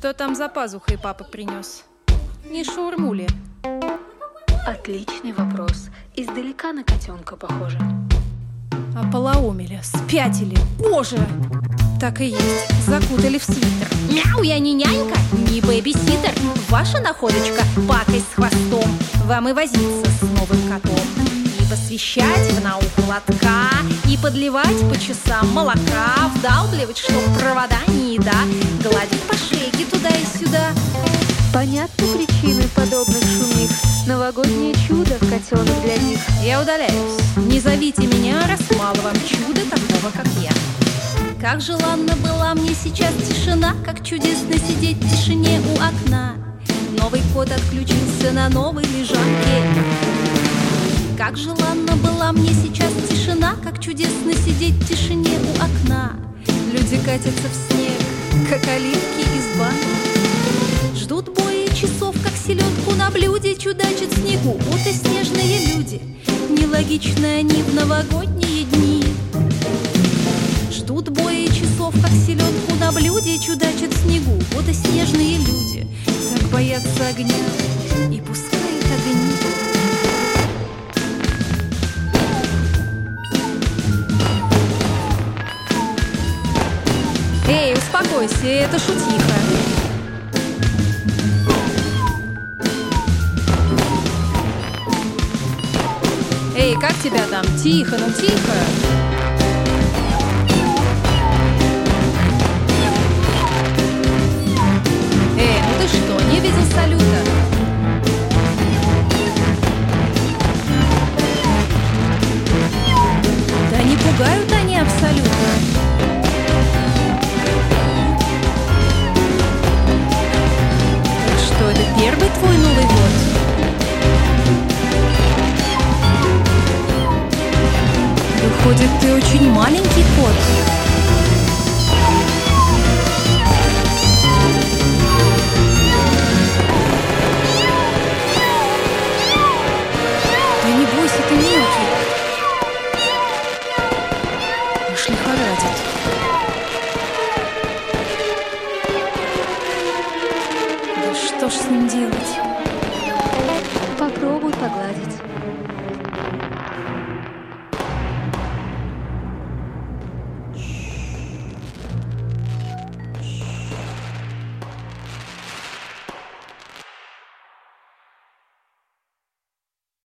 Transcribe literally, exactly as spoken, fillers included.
Что там за пазухой папа принес? Не шаурму ли? Отличный вопрос. Издалека на котенка похоже. Ополоумели, спятили. Боже! Так и есть, закутали в свитер. Мяу, я не нянька, не бэби-ситер. Ваша находочка, пакость с хвостом. Вам и возиться с новым котом. И посвящать в науку лотка, и подливать по часам молока, вдалбливать, чтоб провода не еда, гладить по шейке туда и сюда. Понятны причины подобных шумих. Новогоднее чудо, котенок для них. Я удаляюсь. Не зовите меня, раз мало вам чуда такого, как я. Как желанна была мне сейчас тишина, как чудесно сидеть в тишине у окна. Новый кот отключился на новой лежанке. Как желанна была мне сейчас тишина, как чудесно сидеть в тишине у окна. Люди катятся в снег, как оливки из банки. Ждут боя часов, как селедку на блюде, чудачат в снегу. Вот и снежные люди, нелогичны они в новогодние дни. Ждут боя часов, как селедку на блюде, чудачат в снегу. Вот и снежные люди так боятся огня и пускают огни. Эй, успокойся, это шутиха. Эй, как тебя там? Тихо, ну тихо. Эй, ну ты что, не видел салюта? Да не пугают они абсолютно. Так что, это первый твой Новый год? Выходит, ты очень маленький кот. Да не бойся, ты мелкий. Аж лихорадит.